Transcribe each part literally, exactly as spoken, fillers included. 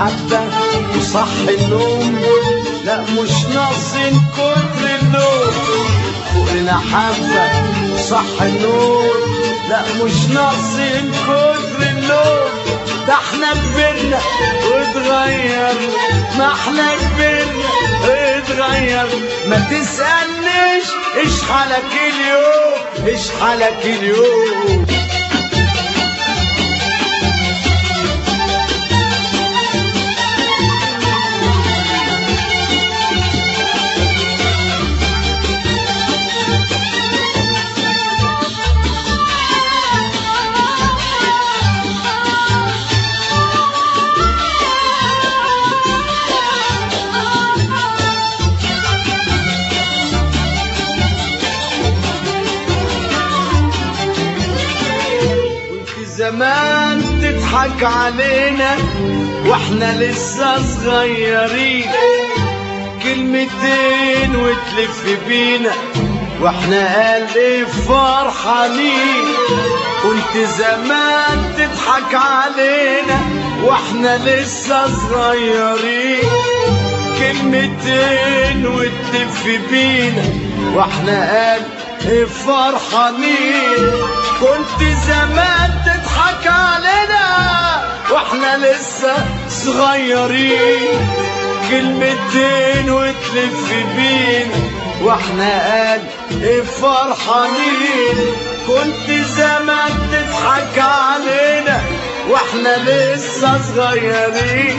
حبة وصح النوم، لا مش ناقصين كتر النوم. فوقنا حبة وصح النوم، لا مش ناقصين كتر النوم. ده احنا كبرنا واتغيرنا، ما احنا كبرنا واتغيرنا. ما تسألنيش ايش حالك اليوم، ايش حالك اليوم. زمان تضحك علينا واحنا لسه صغيرين، كلمتين وتلف بينا واحنا قلب فرحانين. كنت زمان تضحك علينا واحنا لسه صغيرين، كلمتين وتلف بينا واحنا قلب فرحانين. كنت زمان تضحك علينا واحنا لسه صغيرين، كلمتين وتلف بينا واحنا قلب فرحانين. كنت زمان تضحك علينا واحنا لسه صغيرين،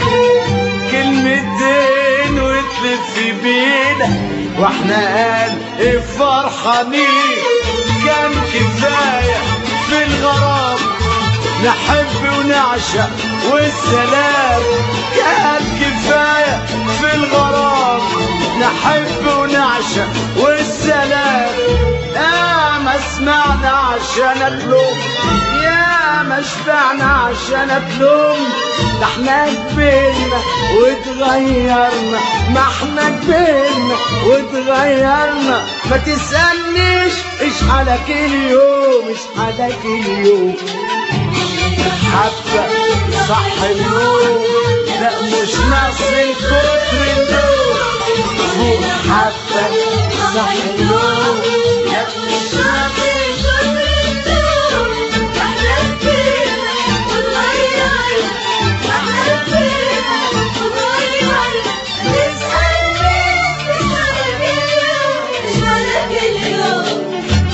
كلمتين وتلف بينا واحنا قلب فرحانين. كان كفاية في الغرام نحب ونعشق والسلام، كان كفاية في الغرام نحب ونعشق والسلام. يا ما سمعنا عشان اتلوم، يا ما شبعنا عشان اتلوم. ده احنا كبرنا واتغيرنا، ما احنا كبرنا واتغيرنا. ما تسألنيش ايش حالك اليوم، ايش حالك اليوم. حبة صح النوم، لا مش ناقصين كتر النوم. فوق حبة صح النوم، لا مش ناقصين كتر النوم. احنا كبرنا واتغيرنا، احنا كبرنا واتغيرنا. تسألنيش ايش حالك اليوم، ايش حالك اليوم.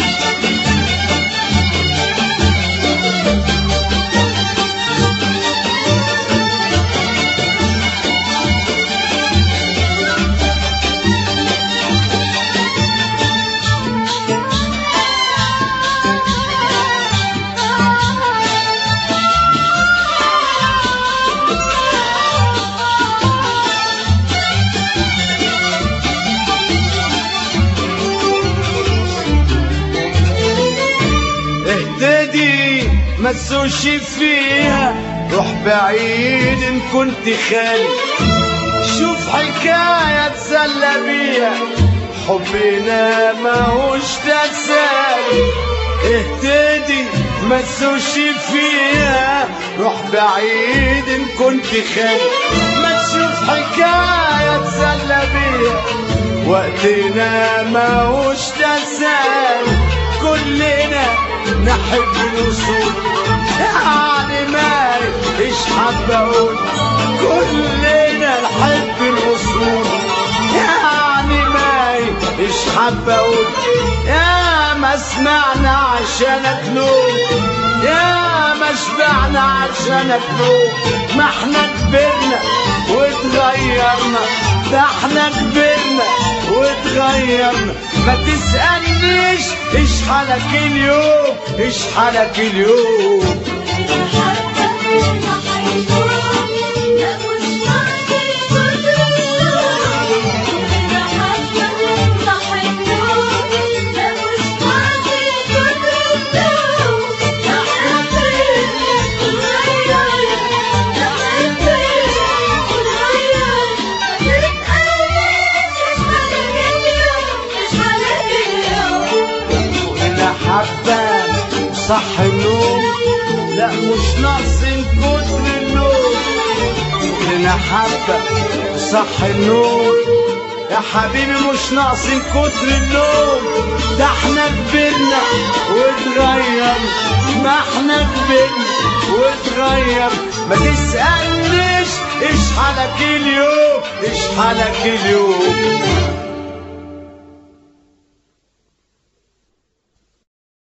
اهتدي ما تسوش فيها، روح بعيد ان كنت خالي. شوف حكاية تسلى بيها، حبنا ماهوش تسالي. اهتدي ما تسوش فيها، روح بعيد ان كنت خالي. ما تشوف حكاية تسلى بيها، وقتنا ماهوش تسالي. كلنا نحب الوصول، يعني ما ايش حابة اقول. كلنا نحب الوصول، يعني ما ايش حابة اقول. يا ما سمعنا عشان اتلوم، يا ما شبعنا عشان اتلوم. ما احنا كبرنا واتغيرنا، ده احنا كبرنا واتغيرنا. ما تسألنيش ايش حالك اليوم، ايش حالك اليوم. صح النوم، لا مش ناقصين كتر النوم. عمرنا حبة صح النوم يا حبيبي مش ناقصين كتر النوم، ده احنا كبرنا واتغير، ما احنا كبرنا واتغير. ما تسألنيش ايش حالك اليوم، ايش حالك اليوم.